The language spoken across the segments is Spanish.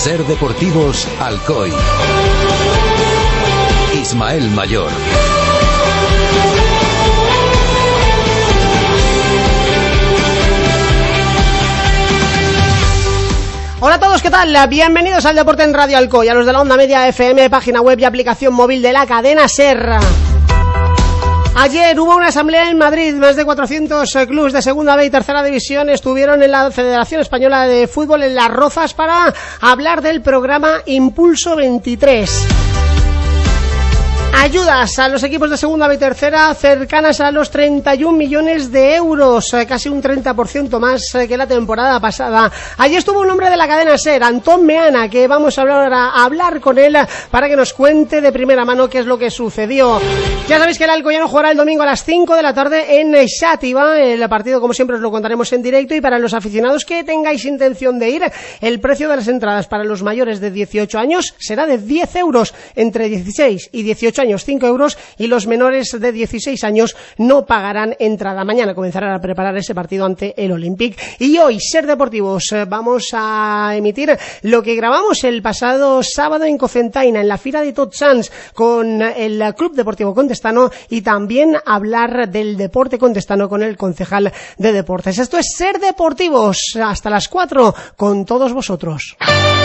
Ser Deportivos Alcoy. Ismael Mayor. Hola a todos, ¿qué tal? Bienvenidos al Deporte en Radio Alcoy, a los de la onda media FM, página web y aplicación móvil de la cadena SER. Ayer hubo una asamblea en Madrid, más de 400 clubes de segunda B y tercera división estuvieron en la Federación Española de Fútbol en Las Rozas para hablar del programa Impulso 23. Ayudas a los equipos de segunda B y tercera cercanas a los 31 millones de euros, casi un 30% más que la temporada pasada. Allí estuvo un hombre de la cadena SER, Antón Meana, que vamos a hablar con él para que nos cuente de primera mano qué es lo que sucedió. Ya sabéis que el Alcoyano jugará el domingo a las 5 de la tarde en Xàtiva. El partido, como siempre, os lo contaremos en directo, y para los aficionados que tengáis intención de ir, el precio de las entradas para los mayores de 18 años será de 10 euros, entre 16 y 18 años 5 euros, y los menores de 16 años no pagarán entrada. Mañana comenzarán a preparar ese partido ante el Olympique. Y hoy, Ser Deportivos, vamos a emitir lo que grabamos el pasado sábado en Cocentaina, en la Fira de Tots Sants, con el Club Deportivo Contestano, y también hablar del deporte contestano con el concejal de deportes. Esto es Ser Deportivos, hasta las 4 con todos vosotros.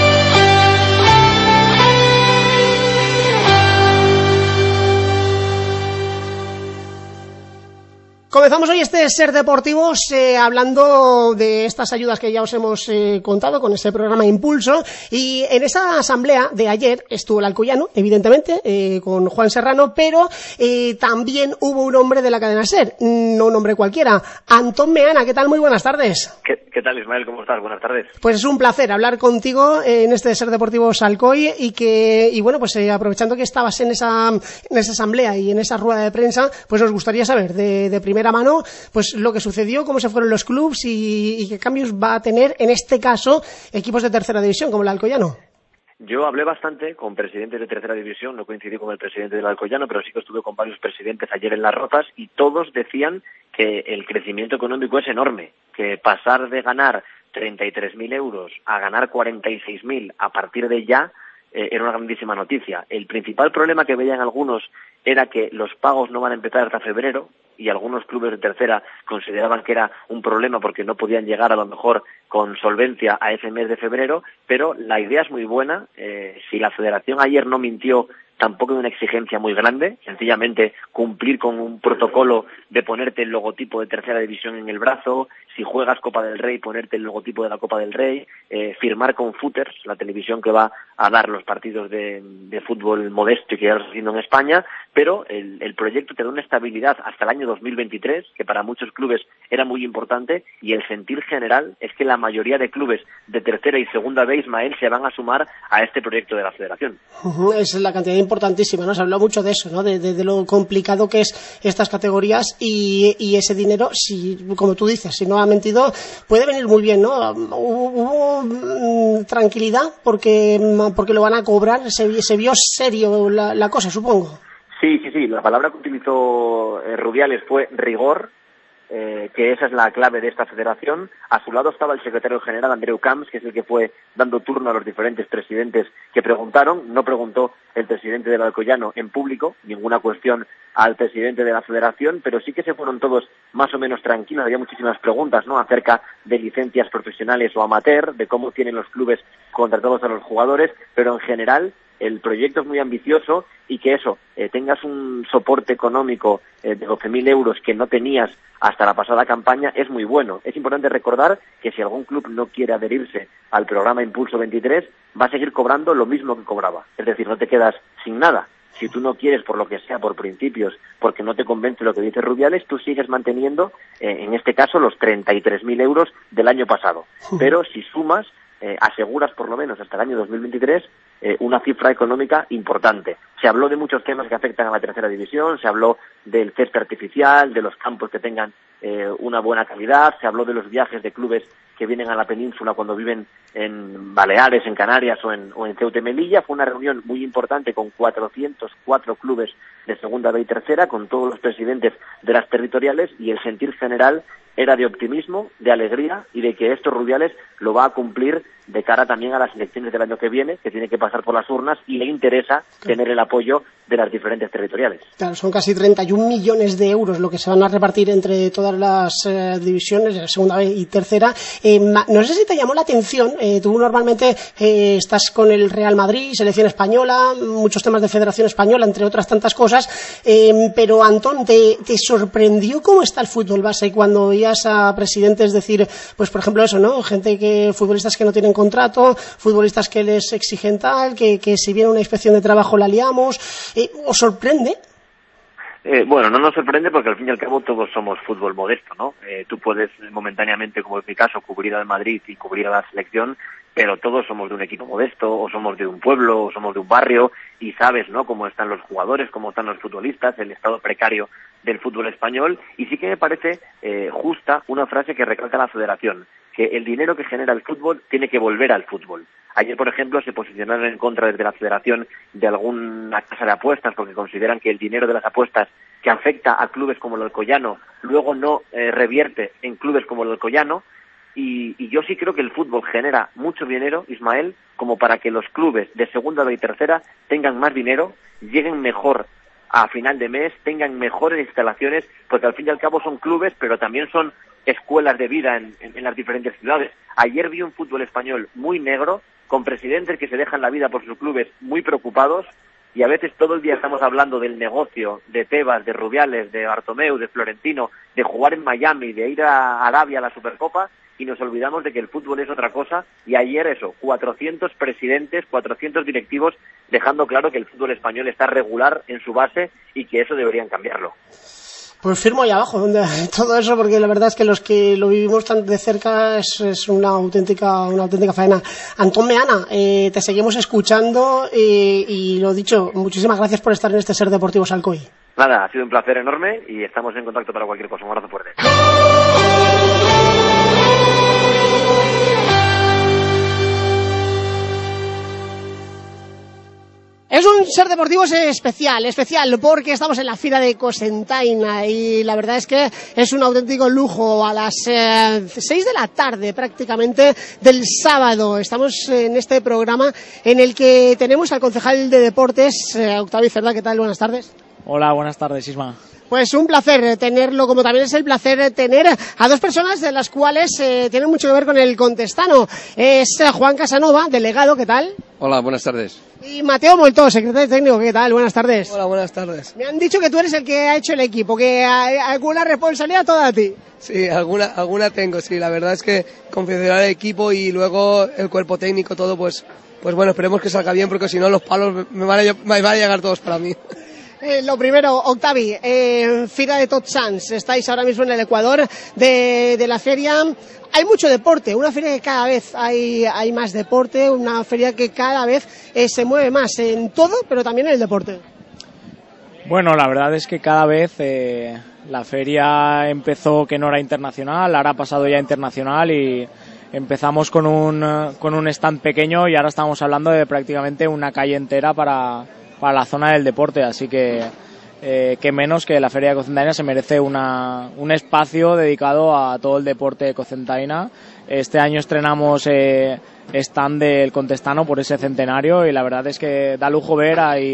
Comenzamos hoy este Ser Deportivos hablando de estas ayudas que ya os hemos contado con este programa Impulso, y en esa asamblea de ayer estuvo el Alcoyano, evidentemente, con Juan Serrano, pero también hubo un hombre de la cadena SER, no un hombre cualquiera, Antón Meana. ¿Qué tal? Muy buenas tardes. ¿Qué tal, Ismael? ¿Cómo estás? Buenas tardes. Pues es un placer hablar contigo en este Ser Deportivos Alcoy, y bueno, pues aprovechando que estabas en esa asamblea y en esa rueda de prensa, pues nos gustaría saber de primera mano pues lo que sucedió, cómo se fueron los clubs y qué cambios va a tener en este caso equipos de tercera división como el Alcoyano. Yo hablé bastante con presidentes de tercera división, no coincidí con el presidente del Alcoyano, pero sí que estuve con varios presidentes ayer en Las Rozas, y todos decían que el crecimiento económico es enorme, que pasar de ganar 33.000 euros a ganar 46.000 a partir de ya era una grandísima noticia. El principal problema que veían algunos era que los pagos no van a empezar hasta febrero, y algunos clubes de tercera consideraban que era un problema porque no podían llegar a lo mejor con solvencia a ese mes de febrero, pero la idea es muy buena. Si la federación ayer no mintió, tampoco hay una exigencia muy grande, sencillamente cumplir con un protocolo de ponerte el logotipo de tercera división en el brazo, si juegas Copa del Rey, ponerte el logotipo de la Copa del Rey, firmar con Footers, la televisión que va a dar los partidos de fútbol modesto y que ya lo está haciendo en España, pero el proyecto te da una estabilidad hasta el año 2023, que para muchos clubes era muy importante, y el sentir general es que la mayoría de clubes de tercera y segunda B, Ismael, se van a sumar a este proyecto de la federación. Es la cantidad importantísima, ¿no? Se habló mucho de eso, ¿no? De lo complicado que es estas categorías, y ese dinero, si, como tú dices, si no ha mentido, puede venir muy bien, ¿no? Hubo tranquilidad porque lo van a cobrar, se vio serio la cosa, supongo. Sí, la palabra que utilizó Rubiales fue rigor, que esa es la clave de esta federación. A su lado estaba el secretario general, Andreu Camps, que es el que fue dando turno a los diferentes presidentes que preguntaron. No preguntó el presidente del Alcoyano en público ninguna cuestión al presidente de la federación, pero sí que se fueron todos más o menos tranquilos. Había muchísimas preguntas, ¿no?, acerca de licencias profesionales o amateur, de cómo tienen los clubes contratados a los jugadores, pero en general el proyecto es muy ambicioso, y que tengas un soporte económico de 12.000 euros que no tenías hasta la pasada campaña es muy bueno. Es importante recordar que si algún club no quiere adherirse al programa Impulso 23, va a seguir cobrando lo mismo que cobraba. Es decir, no te quedas sin nada. Si tú no quieres, por lo que sea, por principios, porque no te convence lo que dice Rubiales, tú sigues manteniendo, en este caso, los 33.000 euros del año pasado. Pero si sumas, aseguras por lo menos hasta el año 2023 una cifra económica importante. Se habló de muchos temas que afectan a la tercera división, se habló del césped artificial, de los campos que tengan una buena calidad, se habló de los viajes de clubes que vienen a la península cuando viven en Baleares, en Canarias o en Ceuta y Melilla. Fue una reunión muy importante con 404 clubes de segunda B y tercera, con todos los presidentes de las territoriales, y el sentir general era de optimismo, de alegría y de que esto Rubiales lo va a cumplir de cara también a las elecciones del año que viene, que tiene que pasar por las urnas, y le interesa tener el apoyo de las diferentes territoriales. Claro, son casi 31 millones de euros lo que se van a repartir entre todas las divisiones, de segunda B y tercera. No sé si te llamó la atención, tú normalmente estás con el Real Madrid, selección española, muchos temas de Federación Española, entre otras tantas cosas, pero Antón, ¿te sorprendió cómo está el fútbol base cuando veías a presidentes decir, pues por ejemplo eso, ¿no? Futbolistas que no tienen contrato, futbolistas que les exigen tal, que si viene una inspección de trabajo la liamos? ¿Os sorprende? Bueno, no nos sorprende porque al fin y al cabo todos somos fútbol modesto, ¿no? Tú puedes momentáneamente, como en mi caso, cubrir al Madrid y cubrir a la selección, pero todos somos de un equipo modesto, o somos de un pueblo, o somos de un barrio, y sabes, ¿no?, cómo están los jugadores, cómo están los futbolistas, el estado precario del fútbol español. Y sí que me parece justa una frase que recalca la Federación, que el dinero que genera el fútbol tiene que volver al fútbol. Ayer, por ejemplo, se posicionaron en contra desde la Federación de alguna casa de apuestas porque consideran que el dinero de las apuestas que afecta a clubes como el Alcoyano luego no revierte en clubes como el Alcoyano. Y yo sí creo que el fútbol genera mucho dinero, Ismael, como para que los clubes de segunda B y tercera tengan más dinero, lleguen mejor a final de mes, tengan mejores instalaciones, porque al fin y al cabo son clubes, pero también son escuelas de vida en las diferentes ciudades. Ayer vi un fútbol español muy negro, con presidentes que se dejan la vida por sus clubes muy preocupados, y a veces todo el día estamos hablando del negocio, de Tebas, de Rubiales, de Bartomeu, de Florentino, de jugar en Miami, de ir a Arabia a la Supercopa, y nos olvidamos de que el fútbol es otra cosa. Y ayer 400 presidentes, 400 directivos, dejando claro que el fútbol español está regular en su base y que eso deberían cambiarlo. Pues firmo ahí abajo todo eso, porque la verdad es que los que lo vivimos tan de cerca es una auténtica faena. Antón Meana, te seguimos escuchando y lo dicho, muchísimas gracias por estar en este Ser Deportivos Alcoy. Nada, ha sido un placer enorme y estamos en contacto para cualquier cosa. Un abrazo fuerte. Es un Ser Deportivos especial, porque estamos en la Fira de Cocentaina y la verdad es que es un auténtico lujo. A las 6 de la tarde prácticamente del sábado estamos en este programa en el que tenemos al concejal de Deportes, Octavio Cerda. ¿Qué tal? Buenas tardes. Hola, buenas tardes, Isma. Pues un placer tenerlo, como también es el placer tener a dos personas de las cuales tienen mucho que ver con el contestano. Es Juan Casanova, delegado, ¿qué tal? Hola, buenas tardes. Y Mateo Moltó, secretario técnico, ¿qué tal? Buenas tardes. Hola, buenas tardes. Me han dicho que tú eres el que ha hecho el equipo, que alguna responsabilidad toda a ti. Sí, alguna tengo, sí. La verdad es que confeccionar el equipo y luego el cuerpo técnico, todo, pues bueno, esperemos que salga bien, porque si no los palos me van a llegar todos para mí. Lo primero, Octavi, Fira de Tots Sants, estáis ahora mismo en el Ecuador de la feria. Hay mucho deporte, una feria que cada vez hay más deporte, una feria que cada vez se mueve más en todo, pero también en el deporte. Bueno, la verdad es que cada vez la feria empezó que no era internacional, ahora ha pasado ya internacional y empezamos con un stand pequeño y ahora estamos hablando de prácticamente una calle entera para la zona del deporte, así que menos que la Feria de Cocentaina se merece un espacio dedicado a todo el deporte de Cocentaina. Este año estrenamos stand del Contestano por ese centenario y la verdad es que da lujo ver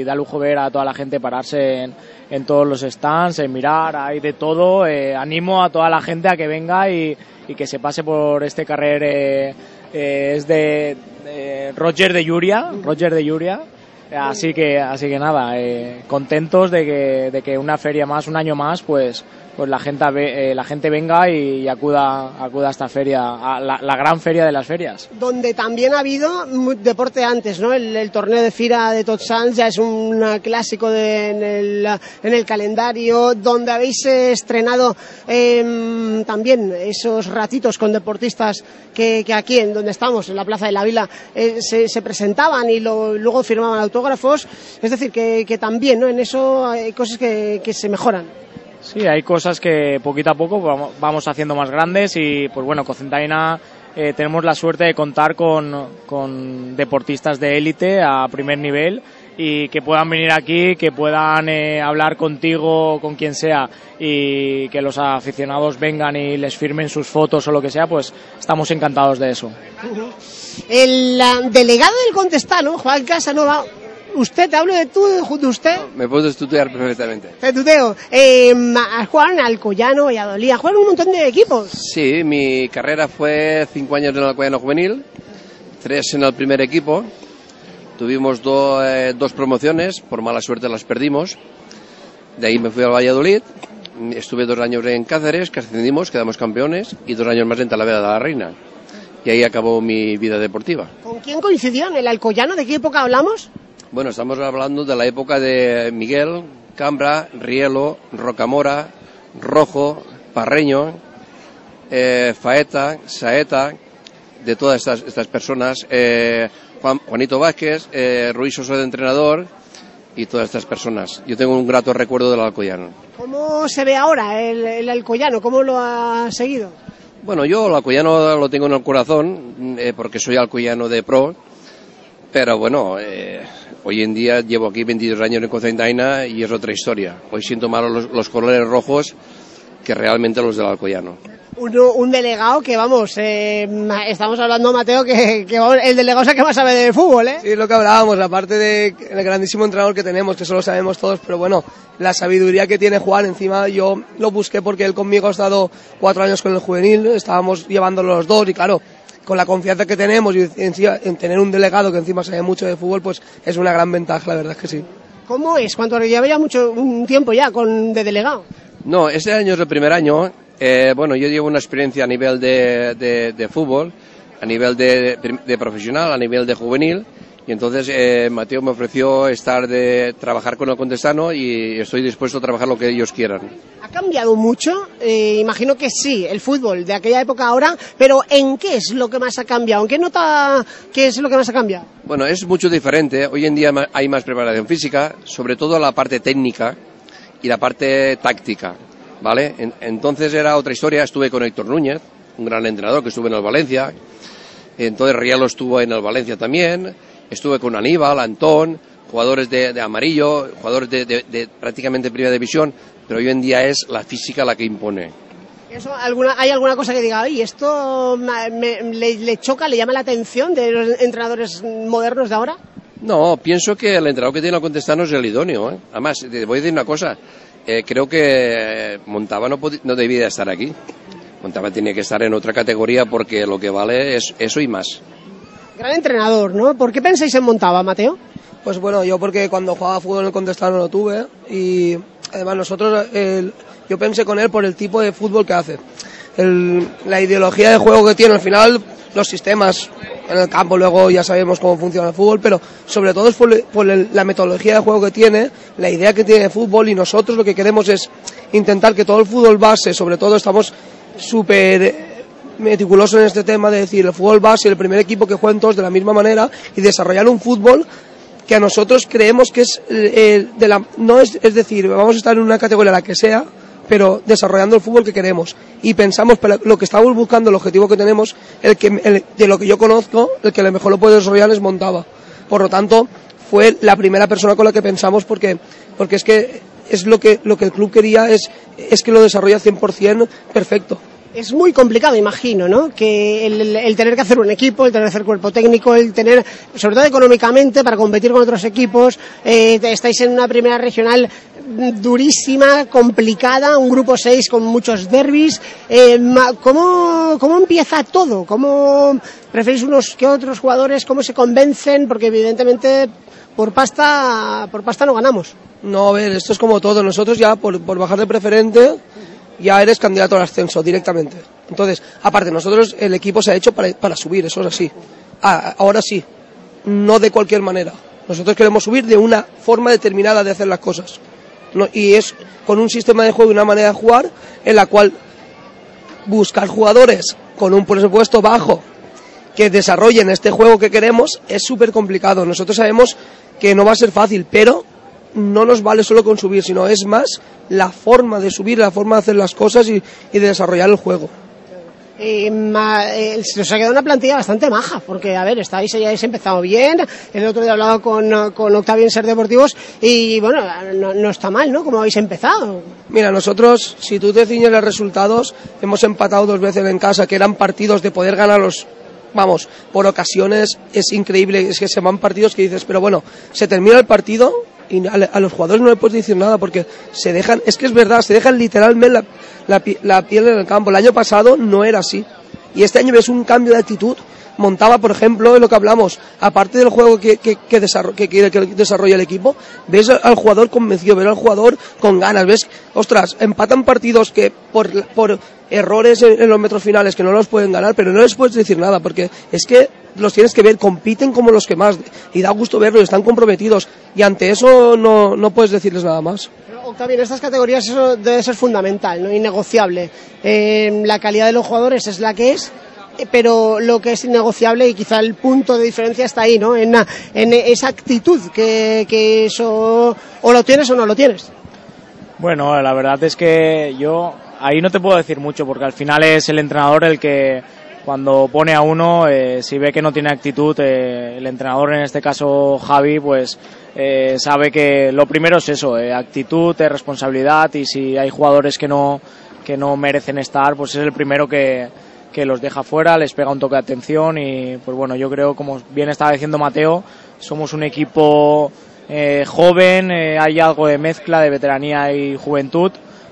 a toda la gente pararse en todos los stands, en mirar, hay de todo. Animo a toda la gente a que venga y que se pase por este carrer. Es de Roger de Llúria. Así que nada, contentos de que una feria más, un año más, pues la gente venga y acuda a esta feria, a la gran feria de las ferias. Donde también ha habido deporte antes, ¿no? El torneo de Fira de Tots Sants ya es un clásico en el calendario, donde habéis estrenado también esos ratitos con deportistas que aquí, en donde estamos, en la Plaza de la Vila, se presentaban y luego firmaban autógrafos. Es decir, que también, ¿no? En eso hay cosas que se mejoran. Sí, hay cosas que poquito a poco vamos haciendo más grandes y pues bueno, Cocentaina tenemos la suerte de contar con deportistas de élite a primer nivel y que puedan venir aquí, que puedan hablar contigo, con quien sea, y que los aficionados vengan y les firmen sus fotos o lo que sea, pues estamos encantados de eso. El delegado del Contestano, Juan Casanova, usted, te hablo de tú, de usted. Me puedo estudiar perfectamente. Te tuteo. Jugaron en Alcoyano, Valladolid, jugaron un montón de equipos. Sí, mi carrera fue 5 años en el Alcoyano juvenil, 3 en el primer equipo. Tuvimos dos promociones, por mala suerte las perdimos. De ahí me fui al Valladolid, estuve 2 años en Cáceres, que ascendimos, quedamos campeones, y 2 años más en Talavera de la Reina. Y ahí acabó mi vida deportiva. ¿Con quién coincidió en el Alcoyano? ¿De qué época hablamos? Bueno, estamos hablando de la época de Miguel, Cambra, Rielo, Rocamora, Rojo, Parreño, Faeta, Saeta, de todas estas personas, Juanito Vázquez, Ruiz Sosa de entrenador y todas estas personas. Yo tengo un grato recuerdo del Alcoyano. ¿Cómo se ve ahora el Alcoyano? ¿Cómo lo ha seguido? Bueno, yo el Alcoyano lo tengo en el corazón porque soy alcoyano de pro, pero bueno, hoy en día llevo aquí 22 años en Cocentaina y es otra historia. Hoy siento más los colores rojos que realmente los del Alcoyano. Un delegado que, vamos, estamos hablando, Mateo, que vamos, el delegado es el que más sabe de fútbol, ¿eh? Sí, es lo que hablábamos, aparte del grandísimo entrenador que tenemos, que eso lo sabemos todos, pero bueno, la sabiduría que tiene Juan, encima yo lo busqué porque él conmigo ha estado 4 años con el juvenil, estábamos llevándolo los dos y claro, con la confianza que tenemos y en tener un delegado que encima sabe mucho de fútbol, pues es una gran ventaja, la verdad es que sí. ¿Cómo es? ¿Cuánto lleva ya un tiempo ya de delegado? No, este año es el primer año. Bueno, yo llevo una experiencia a nivel de fútbol, a nivel de profesional, a nivel de juvenil, y entonces Mateo me ofreció trabajar con el Contestano y estoy dispuesto a trabajar lo que ellos quieran. ¿Ha cambiado mucho? Imagino que sí, el fútbol de aquella época ahora, pero ¿en qué es lo que más ha cambiado? ¿En qué nota qué es lo que más ha cambiado? Bueno, es mucho diferente. Hoy en día hay más preparación física, sobre todo la parte técnica y la parte táctica. ¿Vale? Entonces era otra historia. Estuve con Héctor Núñez, un gran entrenador que estuvo en el Valencia. Entonces Rielo estuvo en el Valencia también. Estuve con Aníbal, Antón, jugadores de amarillo, jugadores de prácticamente primera división. Pero hoy en día es la física la que impone. ¿Hay alguna cosa que diga, oye, esto le choca, le llama la atención de los entrenadores modernos de ahora? No, pienso que el entrenador que tiene el Contestano es el idóneo, ¿eh? Además, te voy a decir una cosa. Creo que Montava no debía estar aquí. Montava tiene que estar en otra categoría porque lo que vale es eso y más. Gran entrenador, ¿no? ¿Por qué pensáis en Montava, Mateo? Pues bueno, yo porque cuando jugaba fútbol en el Contestano lo tuve y además yo pensé con él por el tipo de fútbol que hace. La ideología de juego que tiene, al final los sistemas en el campo, luego ya sabemos cómo funciona el fútbol, pero sobre todo es por la metodología de juego que tiene, la idea que tiene de fútbol, y nosotros lo que queremos es intentar que todo el fútbol base, sobre todo estamos súper meticulosos en este tema de decir el fútbol base, el primer equipo que jueguen todos de la misma manera y desarrollar un fútbol que a nosotros creemos que es es decir, vamos a estar en una categoría la que sea, pero desarrollando el fútbol que queremos, y pensamos lo que estamos buscando, el objetivo que tenemos, de lo que yo conozco, el que mejor lo puede desarrollar es Montava. Por lo tanto, fue la primera persona con la que pensamos porque es que es lo que el club quería es que lo desarrolla 100% perfecto. Es muy complicado, imagino, ¿no? Que el tener que hacer un equipo, el tener que hacer cuerpo técnico, el tener, sobre todo económicamente, para competir con otros equipos. Estáis en una primera regional durísima, complicada, un grupo 6 con muchos derbis. ¿Cómo empieza todo? ¿Cómo preferís unos que otros jugadores? ¿Cómo se convencen? Porque evidentemente por pasta no ganamos. No, a ver, esto es como todo. Nosotros ya por bajar de preferente ya eres candidato al ascenso directamente. Entonces, aparte, nosotros el equipo se ha hecho para subir, eso es así. Ahora sí, no de cualquier manera. Nosotros queremos subir de una forma determinada de hacer las cosas. Y es con un sistema de juego y una manera de jugar en la cual buscar jugadores con un presupuesto bajo que desarrollen este juego que queremos es súper complicado. Nosotros sabemos que no va a ser fácil, pero no nos vale solo con subir, sino es más la forma de subir, la forma de hacer las cosas y de desarrollar el juego. Se os ha quedado una plantilla bastante maja, porque a ver, habéis empezado bien. El otro día hablaba con Octavio en Ser Deportivos y bueno, no está mal, ¿no? Como habéis empezado. Mira, nosotros, si tú te ciñes los resultados, hemos empatado 2 veces en casa, que eran partidos de poder ganarlos, vamos, por ocasiones. Es increíble, es que se van partidos que dices, pero bueno, se termina el partido y a los jugadores no le puedes decir nada porque se dejan, es que es verdad, se dejan literalmente la piel en el campo. El año pasado no era así y este año ves un cambio de actitud. Montaba, por ejemplo, en lo que hablamos, aparte del juego que quiere que desarrolle el equipo, ves al jugador convencido, ves al jugador con ganas, ves, ostras, empatan partidos que por errores en los metros finales que no los pueden ganar, pero no les puedes decir nada, porque es que los tienes que ver, compiten como los que más, y da gusto verlos, están comprometidos, y ante eso no puedes decirles nada más. Octavio, en estas categorías eso debe ser fundamental, ¿no? Innegociable. La calidad de los jugadores es la que es, pero lo que es innegociable y quizá el punto de diferencia está ahí, ¿no? En esa actitud que eso o lo tienes o no lo tienes. Bueno, la verdad es que yo ahí no te puedo decir mucho porque al final es el entrenador el que cuando pone a uno, si ve que no tiene actitud, el entrenador, en este caso Javi, pues sabe que lo primero es eso, actitud, responsabilidad, y si hay jugadores que no merecen estar, pues es el primero que los deja fuera, les pega un toque de atención. Y pues bueno, yo creo, como bien estaba diciendo Mateo, somos un equipo joven, hay algo de mezcla de veteranía y juventud,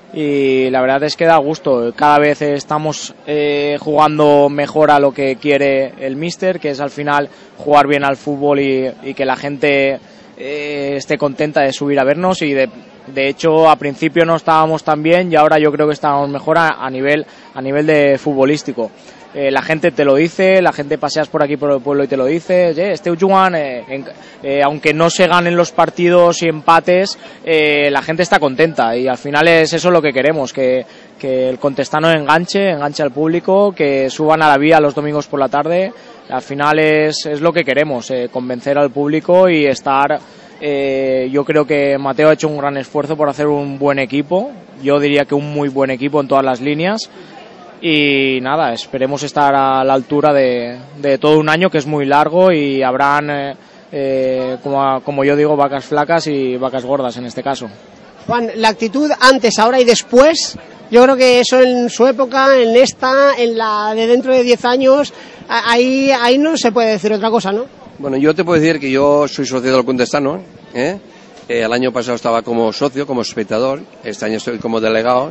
y la verdad es que da gusto. Cada vez estamos jugando mejor a lo que quiere el míster, que es al final jugar bien al fútbol y que la gente esté contenta de subir a vernos, y de hecho a principio no estábamos tan bien y ahora yo creo que estamos mejor a nivel de futbolístico. La gente te lo dice, la gente paseas por aquí por el pueblo y te lo dice, este Juan, aunque no se ganen los partidos y empates, la gente está contenta, y al final es eso lo que queremos, que el Contestano enganche al público, que suban a la vía los domingos por la tarde. Al final es lo que queremos, convencer al público y estar. Yo creo que Mateo ha hecho un gran esfuerzo por hacer un buen equipo, yo diría que un muy buen equipo en todas las líneas, y nada, esperemos estar a la altura de todo un año que es muy largo, y habrán, como yo digo, vacas flacas y vacas gordas en este caso. Juan, la actitud antes, ahora y después, yo creo que eso en su época, en la de dentro de 10 años, ahí no se puede decir otra cosa, ¿no? Bueno, yo te puedo decir que yo soy socio del Contestano, el año pasado estaba como socio, como espectador, este año estoy como delegado,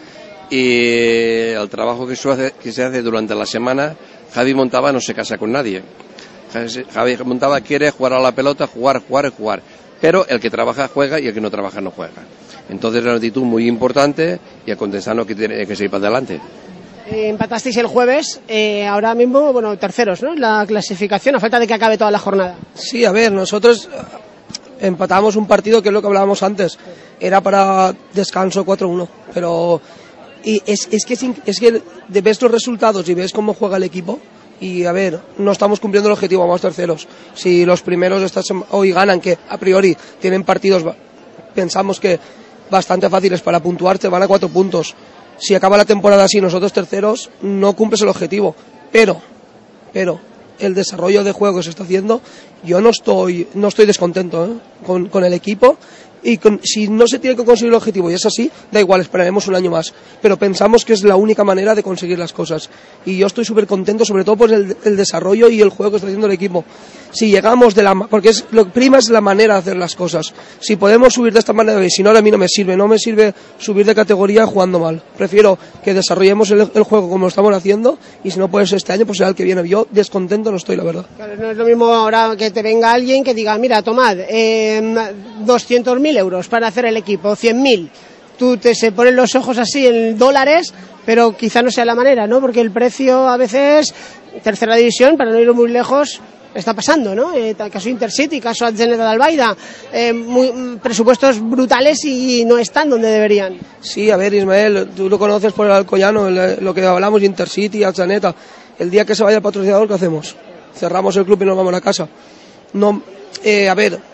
y el trabajo que se hace durante la semana, Javi Montaba no se casa con nadie. Javi Montaba quiere jugar a la pelota, jugar, pero el que trabaja juega y el que no trabaja no juega. Entonces es una actitud muy importante, y el Contestano que tiene que seguir para adelante. Empatasteis el jueves, ahora mismo, bueno, terceros, ¿no? La clasificación, a falta de que acabe toda la jornada. Sí, a ver, nosotros empatamos un partido que es lo que hablábamos antes, era para descanso 4-1, pero es que ves los resultados y ves cómo juega el equipo, y a ver, no estamos cumpliendo el objetivo, vamos terceros. Si los primeros hoy ganan, que a priori tienen partidos, pensamos que bastante fáciles para puntuar, te van a 4 puntos. Si acaba la temporada así, nosotros terceros, no cumples el objetivo. Pero el desarrollo de juego que se está haciendo, yo no estoy descontento con el equipo. Y si no se tiene que conseguir el objetivo y es así, da igual, esperaremos un año más, pero pensamos que es la única manera de conseguir las cosas, y yo estoy súper contento, sobre todo por el desarrollo y el juego que está haciendo el equipo. Si llegamos porque lo que prima es la manera de hacer las cosas. Si podemos subir de esta manera, y si no, a mí no me sirve subir de categoría jugando mal. Prefiero que desarrollemos el juego como lo estamos haciendo, y si no puede ser este año, pues será el que viene. Yo descontento no estoy, la verdad. Claro, no es lo mismo ahora que te venga alguien que diga, mira, tomad 200.000 euros para hacer el equipo, 100.000. Tú se ponen los ojos así en dólares, pero quizá no sea la manera, ¿no? Porque el precio a veces, tercera división, para no ir muy lejos, está pasando, ¿no? Caso Intercity, caso Atzeneta de Albaida, presupuestos brutales y no están donde deberían. Sí, a ver, Ismael, tú lo conoces por el Alcoyano, lo que hablamos, Intercity, Atzeneta. El día que se vaya el patrocinador, ¿qué hacemos? Cerramos el club y nos vamos a casa. No, a ver,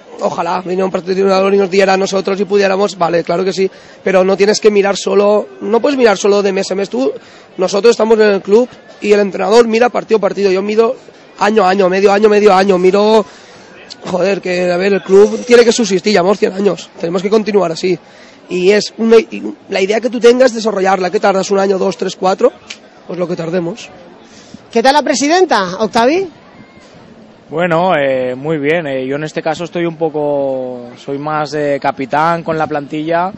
ojalá viniera un patrocinador y nos diera a nosotros y pudiéramos, vale, claro que sí, pero no tienes que mirar solo, no puedes mirar solo de mes a mes. Nosotros estamos en el club y el entrenador mira partido a partido, yo mido año a año, medio año, miro, joder, que a ver, el club tiene que subsistir, llevamos 100 años, tenemos que continuar así. Y es la idea que tú tengas, desarrollarla, que tardas 1 año, 2, 3, 4, pues lo que tardemos. ¿Qué tal la presidenta, Octavi? Bueno, muy bien. Yo en este caso soy más capitán con la plantilla.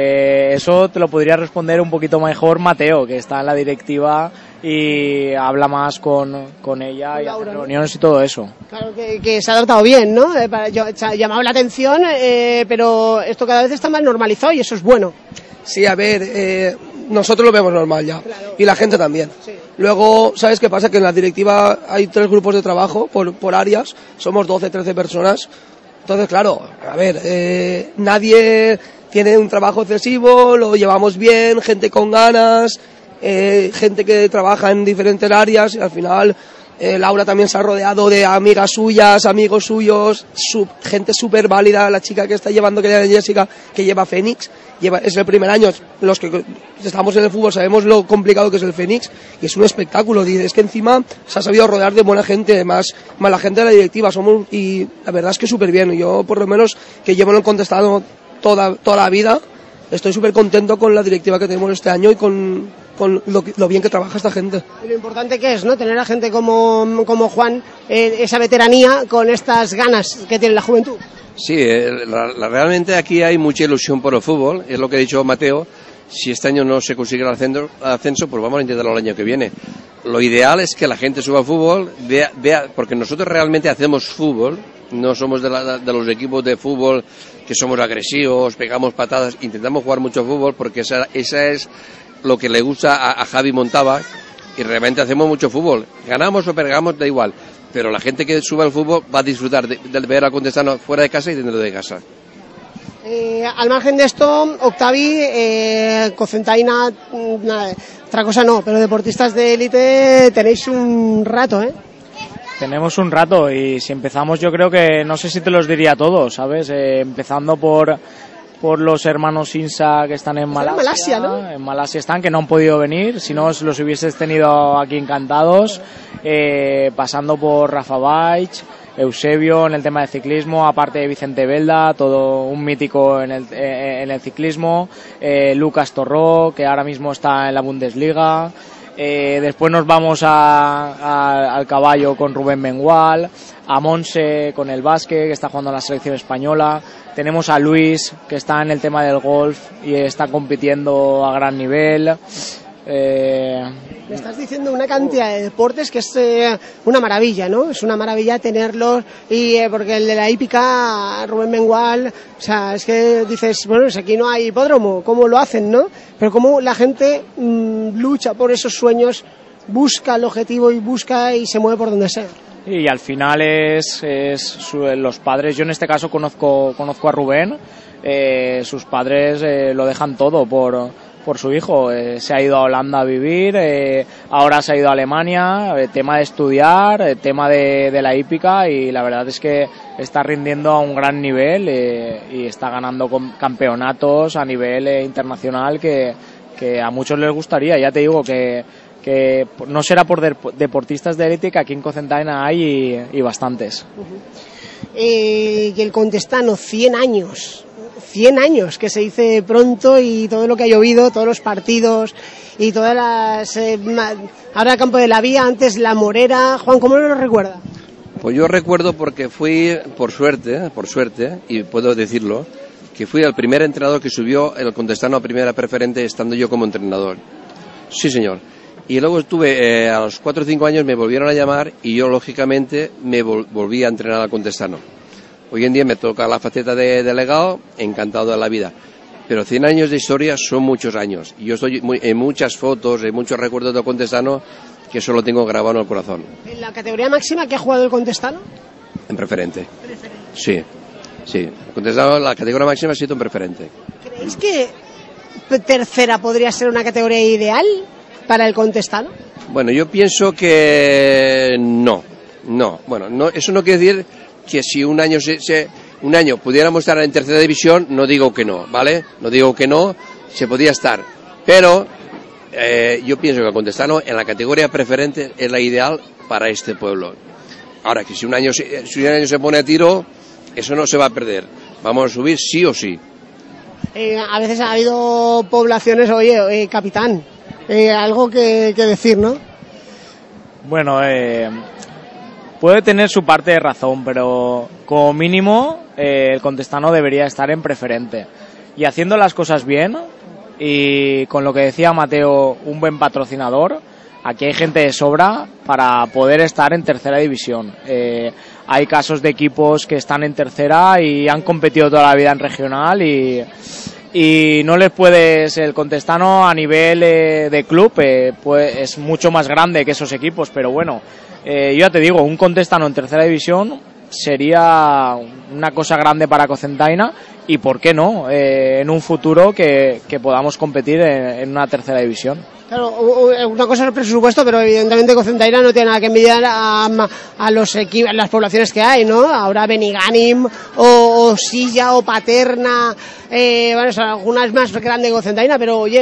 Eso te lo podría responder un poquito mejor Mateo, que está en la directiva y habla más con ella y hace reuniones y todo eso. Claro que se ha tratado bien, ¿no? Ha llamado la atención, pero esto cada vez está más normalizado y eso es bueno. Sí, a ver, nosotros lo vemos normal ya, claro. Y la gente también. Sí. Luego, ¿sabes qué pasa? Que en la directiva hay 3 grupos de trabajo por áreas, somos 12, 13 personas. Entonces, claro, a ver, nadie tiene un trabajo excesivo, lo llevamos bien, gente con ganas, gente que trabaja en diferentes áreas y al final Laura también se ha rodeado de amigas suyas, amigos suyos, gente súper válida, la chica que está llevando, que es Jessica, que lleva Fénix, es el primer año, los que estamos en el fútbol sabemos lo complicado que es el Fénix y es un espectáculo, y es que encima se ha sabido rodear de buena gente, más la gente de la directiva, y la verdad es que súper bien, yo por lo menos que llevo en el Contestano toda la vida, estoy súper contento con la directiva que tenemos este año y con lo bien que trabaja esta gente. Y lo importante que es, ¿no? Tener a gente como Juan, esa veteranía con estas ganas que tiene la juventud. Sí, realmente aquí hay mucha ilusión por el fútbol, es lo que ha dicho Mateo. Si este año no se consigue el ascenso, pues vamos a intentarlo el año que viene. Lo ideal es que la gente suba al fútbol, vea, porque nosotros realmente hacemos fútbol, no somos de los equipos de fútbol que somos agresivos, pegamos patadas, intentamos jugar mucho fútbol porque esa es lo que le gusta a Javi Montava, y realmente hacemos mucho fútbol. Ganamos o perdamos, da igual, pero la gente que suba al fútbol va a disfrutar de ver al Contestano fuera de casa y dentro de casa. Al margen de esto, Octavi, Cocentaina, otra cosa no, pero deportistas de élite tenéis un rato, ¿eh? Tenemos un rato y si empezamos yo creo que, no sé si te los diría todos, ¿sabes? Empezando por los hermanos Insa que están en Malasia. En Malasia, ¿no? En Malasia están, que no han podido venir, si no los hubieses tenido aquí encantados. Pasando por Rafa Baich, Eusebio en el tema de ciclismo, aparte de Vicente Belda, todo un mítico en el ciclismo. Lucas Torró, que ahora mismo está en la Bundesliga. Después nos vamos al caballo con Rubén Mengual, a Monse con el básquet, que está jugando en la selección española. Tenemos a Luis, que está en el tema del golf y está compitiendo a gran nivel. Me estás diciendo una cantidad de deportes que es una maravilla, ¿no? Es una maravilla tenerlos, y porque el de la hípica, Rubén Mengual, o sea, es que dices, bueno, si aquí no hay hipódromo, ¿cómo lo hacen, no? Pero cómo la gente lucha por esos sueños, busca el objetivo y se mueve por donde sea. Y al final es los padres. Yo en este caso conozco a Rubén. Sus padres lo dejan todo por su hijo. Se ha ido a Holanda a vivir, ahora se ha ido a Alemania, tema de estudiar, tema de la hípica, y la verdad es que está rindiendo a un gran nivel y está ganando campeonatos a nivel internacional que a muchos les gustaría. Ya te digo que no será por deportistas de élite, que aquí en Cocentaina hay y bastantes. Y el Contestano, 100 años, que se dice pronto, y todo lo que ha llovido, todos los partidos y todas las... ahora Campo de la Vía, antes La Morera. Juan, ¿cómo lo recuerda? Pues yo recuerdo porque fui, por suerte, y puedo decirlo, que fui el primer entrenador que subió el Contestano a primera preferente estando yo como entrenador. Sí, señor. Y luego estuve, a los 4 o 5 años me volvieron a llamar y yo, lógicamente, me volví a entrenar al Contestano. Hoy en día me toca la faceta de delegado, encantado de la vida. Pero 100 años de historia son muchos años. Y yo estoy en muchas fotos, en muchos recuerdos del Contestano que eso lo tengo grabado en el corazón. ¿En la categoría máxima que ha jugado el Contestano? En preferente. Sí. El Contestano, la categoría máxima ha sido en preferente. ¿Creéis que tercera podría ser una categoría ideal para el Contestano? Bueno, yo pienso que no. Bueno, no, eso no quiere decir que si un año un año pudiéramos estar en tercera división, no digo que no, ¿vale? No digo que no, se podía estar. Pero yo pienso que el Contestano en la categoría preferente es la ideal para este pueblo. Ahora, que si un año se pone a tiro, eso no se va a perder. Vamos a subir sí o sí. A veces ha habido poblaciones, oye, capitán, algo que decir, ¿no? Bueno, puede tener su parte de razón, pero como mínimo el Contestano debería estar en preferente. Y haciendo las cosas bien, y con lo que decía Mateo, un buen patrocinador, aquí hay gente de sobra para poder estar en tercera división. Hay casos de equipos que están en tercera y han competido toda la vida en regional y no les puedes, el Contestano a nivel de club pues es mucho más grande que esos equipos, pero bueno, yo ya te digo, un Contestano en tercera división sería una cosa grande para Cocentaina y por qué no, en un futuro que podamos competir en una tercera división. Claro, una cosa es el presupuesto, pero evidentemente Cocentaina no tiene nada que envidiar a los equipos, las poblaciones que hay, ¿no? Ahora Benigànim o Silla o Paterna, bueno, son algunas más grandes que Cocentaina, pero oye,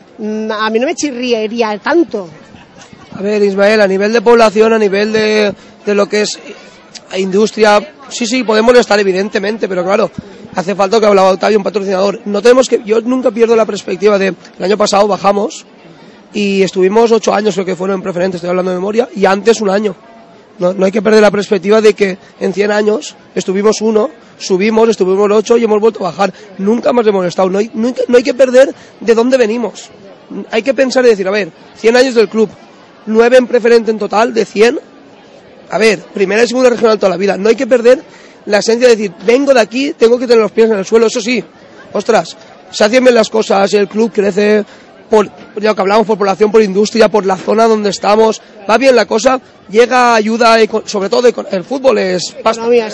a mí no me chirriaría tanto. A ver, Ismael, a nivel de población, a nivel de lo que es industria, sí, podemos estar evidentemente, pero claro, hace falta, que hablaba Octavio, un patrocinador. No tenemos que, yo nunca pierdo la perspectiva de, el año pasado bajamos y estuvimos 8 años, creo que fueron en preferente, estoy hablando de memoria, y antes un año. No hay que perder la perspectiva de que en 100 años estuvimos 1, subimos, estuvimos 8 y hemos vuelto a bajar. Nunca más hemos estado. No hay que perder de dónde venimos. Hay que pensar y decir, a ver, 100 años del club, 9 en preferente en total, de 100. A ver, primera y segunda regional toda la vida. No hay que perder la esencia de decir, vengo de aquí, tengo que tener los pies en el suelo. Eso sí, ostras, se hacen bien las cosas, el club crece por, ya que hablamos, por población, por industria, por la zona donde estamos, va bien la cosa, llega ayuda, sobre todo el fútbol es economía,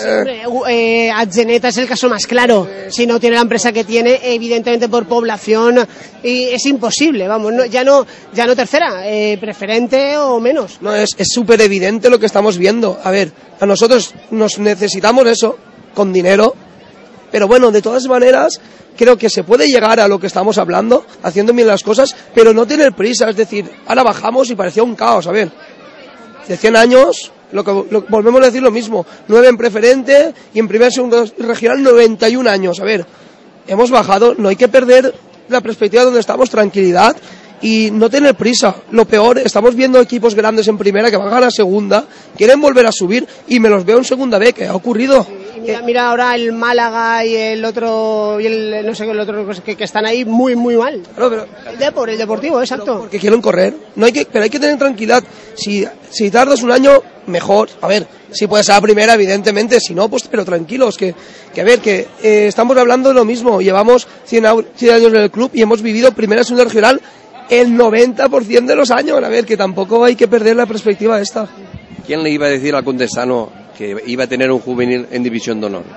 Atzeneta es el caso más claro. Si no tiene la empresa que tiene, evidentemente por población es imposible, vamos, ya no tercera, preferente o menos. No, es súper evidente lo que estamos viendo. A ver, a nosotros nos necesitamos eso, con dinero, pero bueno, de todas maneras, creo que se puede llegar a lo que estamos hablando, haciendo bien las cosas, pero no tener prisa, es decir, ahora bajamos y parecía un caos, a ver, de 100 años, volvemos a decir lo mismo, 9 en preferente y en primera y segunda regional 91 años, a ver, hemos bajado, no hay que perder la perspectiva donde estamos, tranquilidad y no tener prisa. Lo peor, estamos viendo equipos grandes en primera que van a la segunda, quieren volver a subir y me los veo en segunda B, que ha ocurrido. Mira ahora el Málaga y el otro, y el no sé qué, el otro que están ahí muy mal. Claro, pero el Deportivo, exacto. Porque quieren correr. Pero hay que tener tranquilidad. Si tardas un año, mejor. A ver, si puedes ser la primera, evidentemente. Si no, pues, pero tranquilos. Que a ver, que estamos hablando de lo mismo. Llevamos 100 años en el club y hemos vivido primera y segunda regional el 90% de los años. A ver, que tampoco hay que perder la perspectiva esta. ¿Quién le iba a decir al Contestano que iba a tener un juvenil en división de honor?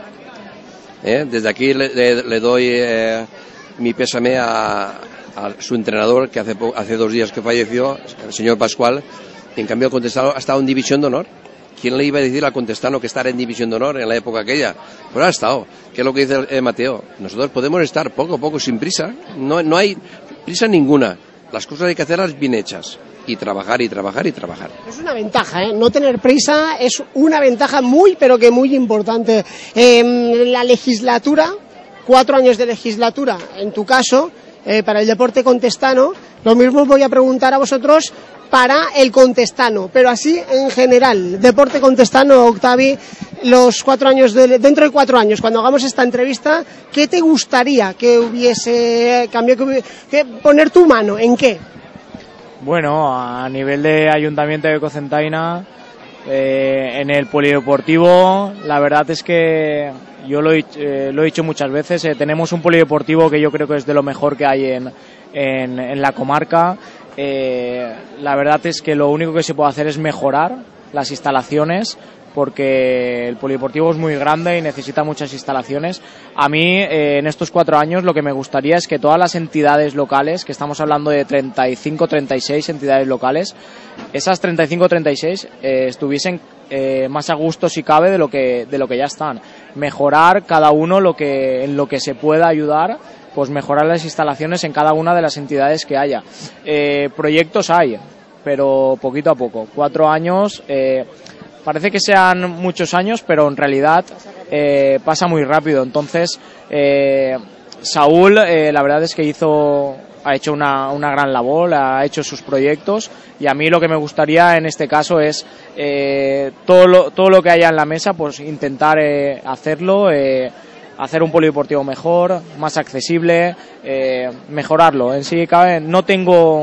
Desde aquí le doy mi pésame a su entrenador, que hace 2 días que falleció, el señor Pascual, y en cambio el Contestano ha estado en división de honor. ¿Quién le iba a decir al Contestano que estar en división de honor en la época aquella? Pues ha estado. ¿Qué es lo que dice Mateo? Nosotros podemos estar poco a poco, sin prisa. No hay prisa ninguna. Las cosas hay que hacerlas bien hechas. Y trabajar. Es una ventaja, no tener prisa es una ventaja pero que muy importante. La legislatura, 4 años de legislatura, en tu caso, para el deporte contestano, lo mismo os voy a preguntar a vosotros para el contestano, pero así en general, deporte contestano, Octavi, los 4 años dentro de 4 años, cuando hagamos esta entrevista, ¿qué te gustaría que hubiese cambiado, que poner tu mano en qué? Bueno, a nivel de Ayuntamiento de Cocentaina, en el polideportivo, la verdad es que yo lo he dicho muchas veces, tenemos un polideportivo que yo creo que es de lo mejor que hay en la comarca. La verdad es que lo único que se puede hacer es mejorar las instalaciones, porque el polideportivo es muy grande y necesita muchas instalaciones. A mí, en estos 4 años, lo que me gustaría es que todas las entidades locales, que estamos hablando de 35, 36 entidades locales, esas 35, 36 estuviesen más a gusto, si cabe, de lo que ya están. Mejorar cada uno en lo que se pueda ayudar, pues mejorar las instalaciones en cada una de las entidades que haya. Proyectos hay, pero poquito a poco. 4 años... parece que sean muchos años, pero en realidad pasa muy rápido. Entonces, Saúl, la verdad es que ha hecho una gran labor, ha hecho sus proyectos, y a mí lo que me gustaría en este caso es todo lo que haya en la mesa, pues intentar hacerlo, hacer un polideportivo mejor, más accesible, mejorarlo. En sí, no tengo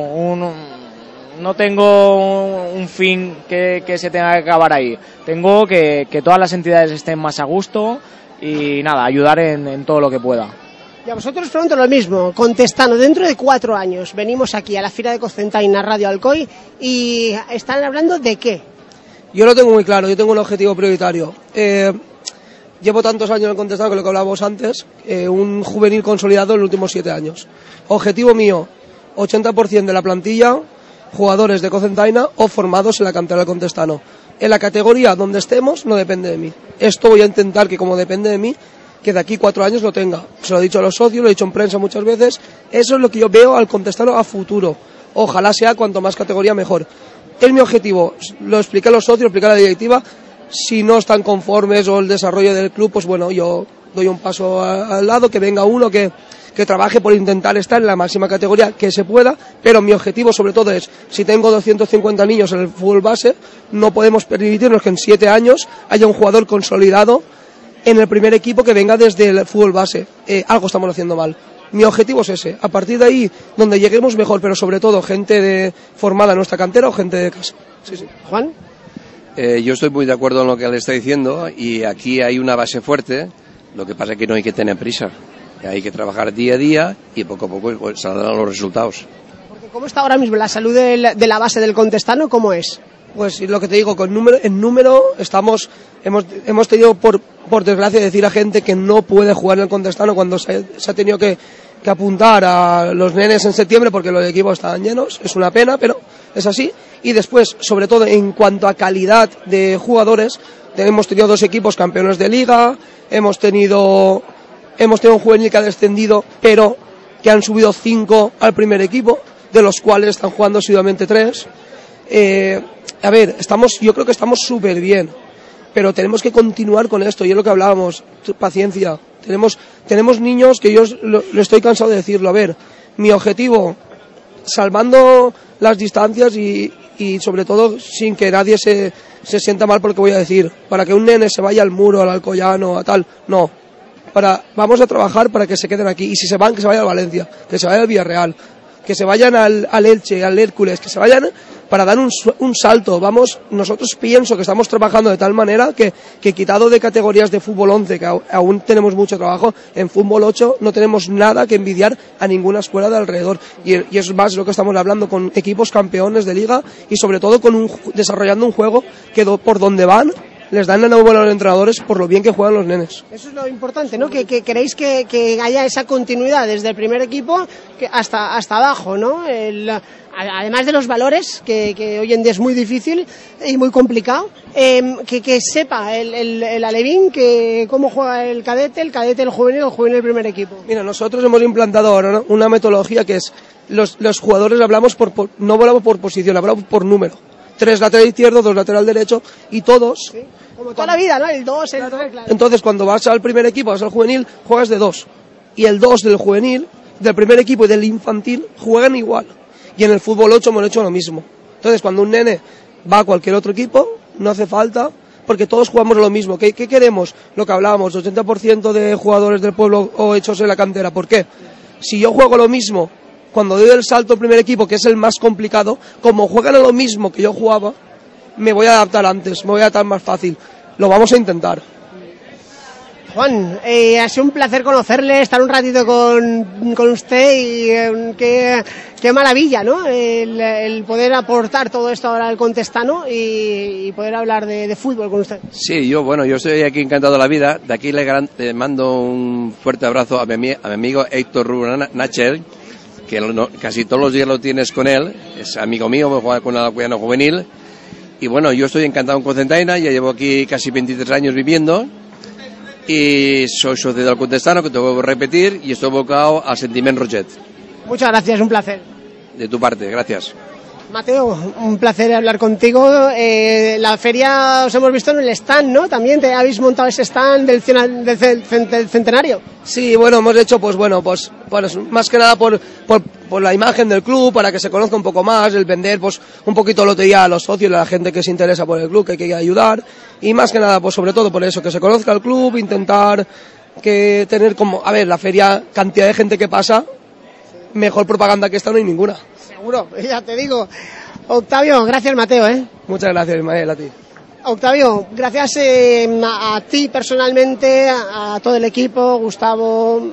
un fin que se tenga que acabar ahí. Tengo que todas las entidades estén más a gusto y nada, ayudar en todo lo que pueda. Y a vosotros pregunto lo mismo, Contestano, dentro de 4 años venimos aquí a la Fira de Cocentaina, Radio Alcoy, y están hablando de qué. Yo lo tengo muy claro, yo tengo un objetivo prioritario. Llevo tantos años en Contestano, que lo que hablábamos antes, un juvenil consolidado en los últimos 7 años. Objetivo mío, 80% de la plantilla, jugadores de Cocentaina o formados en la cantera del Contestano. En la categoría donde estemos no depende de mí. Esto voy a intentar que, como depende de mí, que de aquí 4 años lo tenga. Se lo he dicho a los socios, lo he dicho en prensa muchas veces. Eso es lo que yo veo al Contestano a futuro. Ojalá sea cuanto más categoría mejor. Es mi objetivo. Lo expliqué a los socios, lo expliqué a la directiva. Si no están conformes o el desarrollo del club, pues bueno, yo doy un paso al lado, que venga uno que trabaje por intentar estar en la máxima categoría que se pueda, pero mi objetivo sobre todo es, si tengo 250 niños en el fútbol base, no podemos permitirnos que en 7 años haya un jugador consolidado en el primer equipo que venga desde el fútbol base. Algo estamos haciendo mal. Mi objetivo es ese, a partir de ahí, donde lleguemos mejor, pero sobre todo gente formada en nuestra cantera o gente de casa. Sí. Juan. Yo estoy muy de acuerdo en lo que le está diciendo, y aquí hay una base fuerte, lo que pasa es que no hay que tener prisa. Hay que trabajar día a día y poco a poco saldrán los resultados. Porque ¿cómo está ahora mismo la salud de la base del Contestano? ¿Cómo es? Pues lo que te digo, en número hemos tenido por desgracia decir a gente que no puede jugar en el Contestano cuando se ha tenido que apuntar a los nenes en septiembre porque los equipos estaban llenos. Es una pena, pero es así. Y después, sobre todo en cuanto a calidad de jugadores, hemos tenido 2 equipos campeones de liga, hemos tenido un juvenil que ha descendido, pero que han subido 5 al primer equipo, de los cuales están jugando asiduamente 3. A ver, yo creo que estamos súper bien, pero tenemos que continuar con esto, y es lo que hablábamos, paciencia. Tenemos niños que yo lo estoy cansado de decirlo. A ver, mi objetivo, salvando las distancias y sobre todo sin que nadie se sienta mal por lo que voy a decir, para que un nene se vaya al Muro, al Alcoyano, a tal, no. Vamos a trabajar para que se queden aquí, y si se van, que se vayan al Valencia, que se vayan al Villarreal, que se vayan al Elche, al Hércules, que se vayan para dar un salto. Nosotros pienso que estamos trabajando de tal manera que quitado de categorías de fútbol 11, que aún tenemos mucho trabajo, en fútbol 8 no tenemos nada que envidiar a ninguna escuela de alrededor, y es más lo que estamos hablando, con equipos campeones de liga, y sobre todo desarrollando un juego que por donde van les dan enhorabuena a los entrenadores por lo bien que juegan los nenes. Eso es lo importante, ¿no? Que queréis que haya esa continuidad desde el primer equipo hasta abajo, ¿no? Además de los valores, que hoy en día es muy difícil y muy complicado, que sepa el alevín cómo juega el cadete, el juvenil el primer equipo. Mira, nosotros hemos implantado ahora una metodología que es, los jugadores hablamos no hablamos por posición, hablamos por número. 3 lateral izquierdo, 2 lateral derecho, y todos... Sí, como toda la vida, ¿no? El 2, el 3, claro. Entonces, cuando vas al primer equipo, vas al juvenil, juegas de 2. Y el 2 del juvenil, del primer equipo y del infantil, juegan igual. Y en el fútbol 8 hemos hecho lo mismo. Entonces, cuando un nene va a cualquier otro equipo, no hace falta, porque todos jugamos lo mismo. ¿Qué queremos? Lo que hablábamos, 80% de jugadores del pueblo o hechos en la cantera. ¿Por qué? Si yo juego lo mismo, cuando doy el salto al primer equipo, que es el más complicado, como juegan a lo mismo que yo jugaba, me voy a adaptar antes, me voy a adaptar más fácil. Lo vamos a intentar. Juan, ha sido un placer conocerle, estar un ratito con usted y qué maravilla, ¿no? El poder aportar todo esto ahora al Contestano y poder hablar de fútbol con usted. Sí, yo estoy aquí encantado de la vida. De aquí le mando un fuerte abrazo a mi amigo Héctor Rubén Nachel, que casi todos los días lo tienes con él. Es amigo mío, me juega con el Alcoyano Juvenil. Y bueno, yo estoy encantado en Cocentaina, ya llevo aquí casi 23 años viviendo. Y soy socio del Contestano, que tengo que repetir, y estoy abocado al Sentiment Roget. Muchas gracias, un placer. De tu parte, gracias. Mateo, un placer hablar contigo. La feria os hemos visto en el stand, ¿no? También te habéis montado ese stand del centenario. Sí, bueno, hemos hecho, pues más que nada por la imagen del club, para que se conozca un poco más, el vender, pues, un poquito lotería a los socios, a la gente que se interesa por el club, que quiere ayudar, y más que nada, pues, sobre todo por eso, que se conozca el club, intentar que tener como, la feria, cantidad de gente que pasa, mejor propaganda que esta no hay ninguna. Seguro, ya te digo. Octavio, gracias Mateo, Muchas gracias, Ismael, a ti. Octavio, gracias a ti personalmente, a todo el equipo, Gustavo,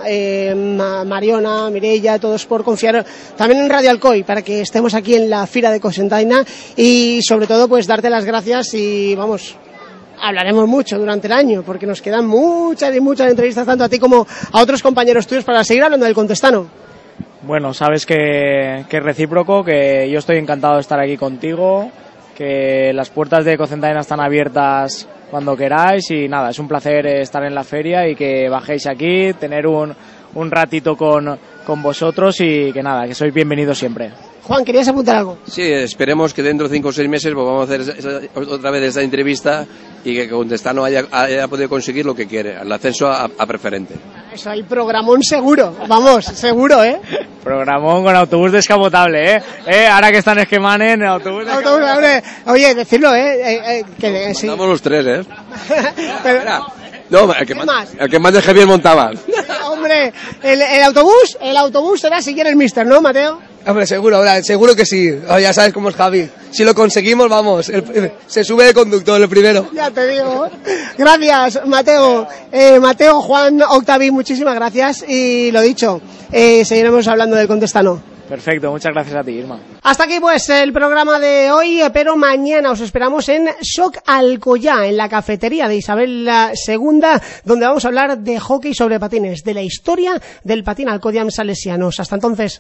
a Mariona, Mireia, todos por confiar también en Radio Alcoy para que estemos aquí en la Fira de Cocentaina y sobre todo pues darte las gracias y vamos, hablaremos mucho durante el año porque nos quedan muchas y muchas entrevistas tanto a ti como a otros compañeros tuyos para seguir hablando del Contestano. Bueno, sabes que es recíproco, que yo estoy encantado de estar aquí contigo, que las puertas de Cocentaina están abiertas cuando queráis y nada, es un placer estar en la feria y que bajéis aquí, tener un ratito con vosotros y que nada, que sois bienvenidos siempre. Juan, ¿querías apuntar algo? Sí, esperemos que dentro de 5 o 6 meses volvamos a hacer otra vez esta entrevista y que Contestano haya podido conseguir lo que quiere, el ascenso a preferente. Eso, hay programón seguro, vamos, seguro, Programón con autobús descapotable, ahora que están esquemanen, autobús descapotable. Oye, decirlo, que sí. Mandamos los 3, Pero, no, el que más de Javier Montalbán. Hombre, el autobús será si quieres mister, ¿no, Mateo? Hombre, seguro que sí. Ya sabes cómo es Javi. Si lo conseguimos, vamos, se sube de conductor el primero. Ya te digo. Gracias, Mateo. Mateo, Juan, Octavi, muchísimas gracias. Y lo dicho, seguiremos hablando del Contestano. Perfecto, muchas gracias a ti, Irma. Hasta aquí pues el programa de hoy, pero mañana os esperamos en Soc Alcoyá, en la cafetería de Isabel II, donde vamos a hablar de hockey sobre patines, de la historia del patín Alcoyam salesianos. Hasta entonces.